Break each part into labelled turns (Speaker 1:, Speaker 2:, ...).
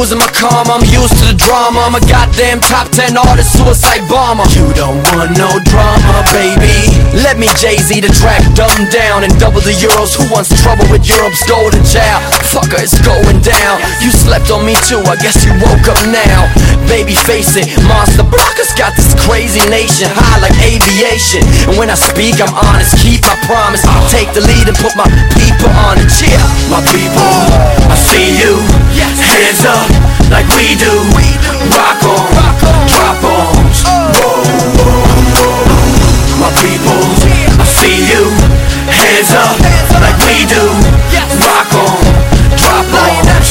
Speaker 1: losing my calm, I'm used to the drama. I'm a goddamn top 10 artist, suicide bomber. You don't want no drama, baby. Let me Jay-Z the track, dumb down and double the euros. Who wants trouble with Europe's go to jail? Fucker, it's going down. You slept on me too, I guess you woke up now. Baby, face it, Monster Blockers got this crazy nation high like aviation. And when I speak, I'm honest, keep my promise. I'll take the lead and put my people on it. Yeah, my people, I see you. Hands up like we do. Rock on, drop bombs. My people, I see you. Hands up like we do. Rock on, drop bombs.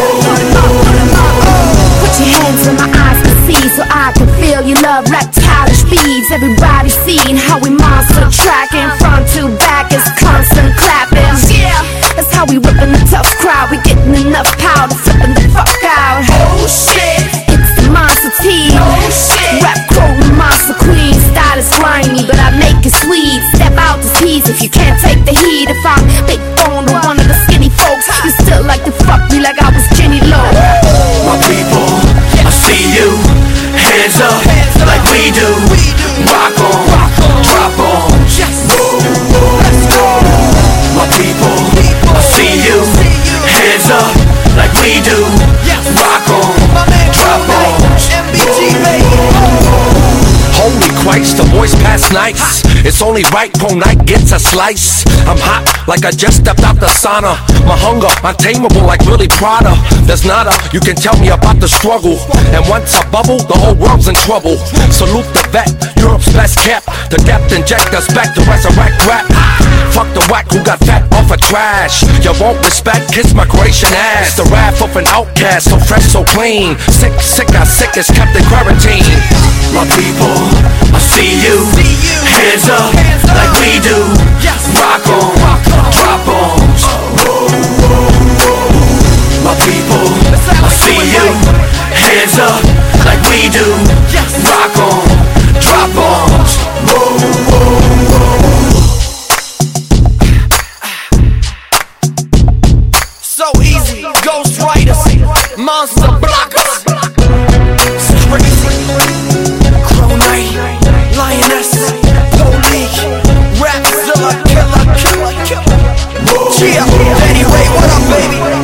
Speaker 2: Put your hands where my eyes can see, so I can feel your love reptile speeds. Everybody seeing how we monster tracking, front to back is constant clapping. Yeah, that's how we ripping the tough crowd. We getting enough power to flipping the fuck out.
Speaker 1: Oh shit,
Speaker 2: it's the monster team.
Speaker 1: Oh shit,
Speaker 2: rap crew, monster queen. Style is slimy, but I make it sweet. Step out to tease if you can't take the heat. If I'm big boned or one of the skinny folks, you still like to fuck me like I was Jenny Low.
Speaker 1: My people, I see you. Hands up like we do. Rock on, drop bombs. My people, I see you. Hands up like we do. Rock on, drop bombs. Holy Christ, the boys pass nice. It's only right pro night gets a slice. I'm hot like I just stepped out the sauna. My hunger untamable like Willie Prada. There's nada, you can tell me about the struggle. And once I bubble, the whole world's in trouble. Salute the vet, Europe's best kept. The depth inject us back to resurrect rap. Fuck the whack who got fat off of trash. You won't respect, kiss my Croatian ass. The wrath of an outcast, so fresh, so clean. Sick, not sick as kept in quarantine. My people, I see you. Hands up like we do. Rock on, drop bombs. My people, I see you. Hands up like we do. Rock on, drop bombs. So easy, Ghost Riders, Monster Blockers. It's crazy. Crow Knight, Lioness, Police, Rapzilla, Killer. Yeah, anyway, what up, baby?